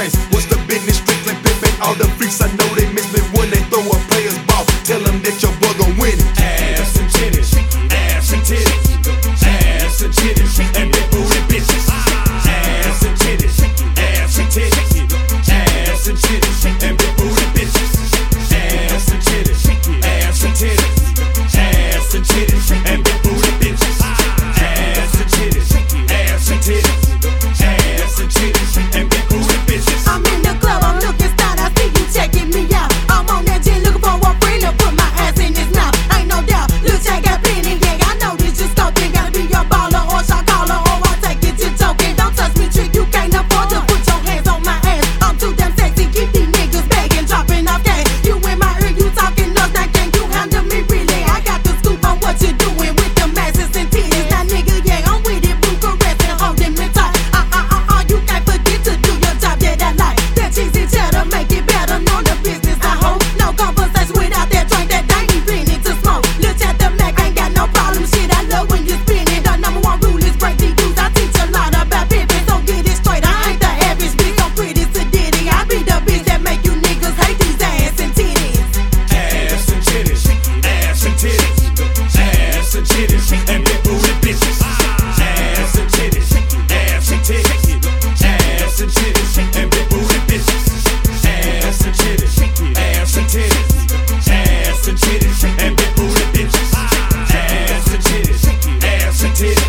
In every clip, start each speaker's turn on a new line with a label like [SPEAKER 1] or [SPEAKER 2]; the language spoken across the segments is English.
[SPEAKER 1] nice. What's the business? Strickland pimpin'. All the freaks I know they miss me when they throw a player's ball. Tell them that your boy gon' win it.
[SPEAKER 2] Ass and titties, ass and titties, ass and titties, and big booty bitches. Ass and titties, ass and titties, ass and titties, and big booty bitches. Ass and titties, ass and titties, ass and titties, and big booty bitches. Ass and titties, ass and titties, ass and titties, and big booty bitches.
[SPEAKER 3] I'm in the club, I'm looking style, I see you checking me out. I'm on that gin looking for a friend to put my ass in his mouth. Ain't no doubt, Lil Jack got plenty, yeah, I know this just scoping. Gotta be your baller or shot caller, or I'll take it to joking. Don't touch me, trick, you can't afford to put your hands on my ass. I'm too damn sexy, keep these niggas begging, dropping off gas. You in my ear, you talking nuts, now can you handle me really? I got the scoop on what you doing with the masses and titties. Now nigga, yeah, I'm with it, boo, caressing, holding me tight. You can't forget to do your job, yeah, that like. That cheesy cheddar make it better, know the business I hold. No conversation without that drink, that ain't even to smoke. Look at the Mac, ain't got no problem, shit, I love when you spin it. The number one rule is break the use, I teach a lot about pimping, so get it straight. I ain't the average bitch, I'm pretty sedity. I be the bitch that make you niggas hate these ass and titties.
[SPEAKER 2] Ass and titties, ass and titties, ass and titties, and big booty bitches. Ass and titties, ass and titties, ass and titties, and big booty bitches. Ass and titties, ass and titties, ass and titties, and big booty bitches. Ass and titties, ass and titties,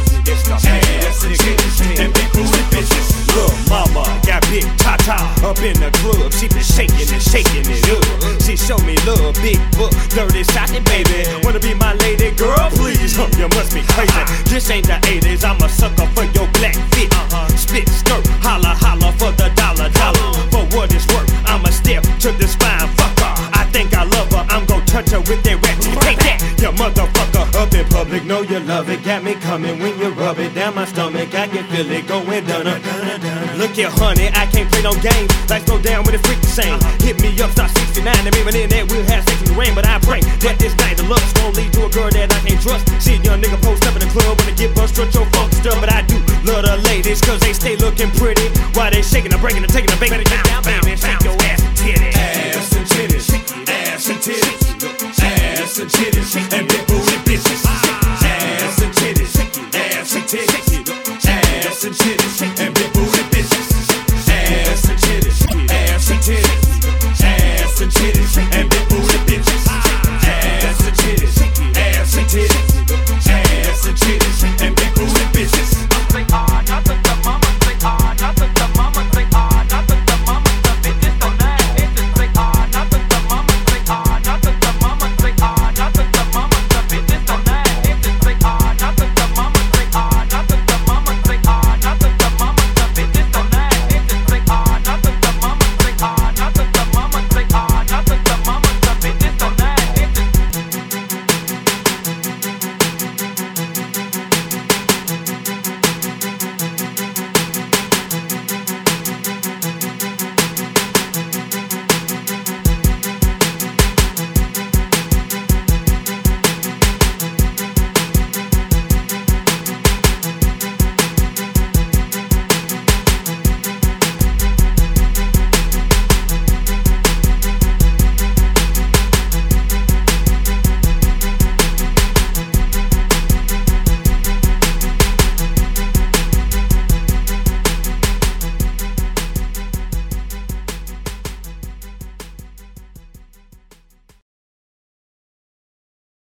[SPEAKER 2] ass and titties, and big booty bitches.
[SPEAKER 4] Lil' mama got big tata up in the club. She been shaking it up. She showed me love, big book, dirty shotty, baby. Wanna be my lady, girl? Please, you must be crazy. This ain't the 80s. I'm a sucker for your black fit. Split skirt, holla holla for the dollar. For what it's worth, I'ma step to the spine, fucker. I think I love her. I'm gon' touch her with that ratchet. Take that, you motherfucker. Up in public, know you love it. Got me coming when you rub it down my stomach. I can feel it going dun. Look here, honey, I can't play no games. Lights go down when it's freak the same. Hit me up, start 69, and even in that we'll have sex in the rain. But I pray that this night the lust won't lead to a girl that I can't trust. See a young nigga post up in the club when they get bust, strut your funky stuff. But I do love the ladies, cause they stay looking pretty while they shaking and breaking and taking and baking it down, baby. Shake your ass and titties.
[SPEAKER 2] Ass and titties, ass and titties, ass and titties, and big booty bitches. Ass and titties, ass and titties, ass and titties.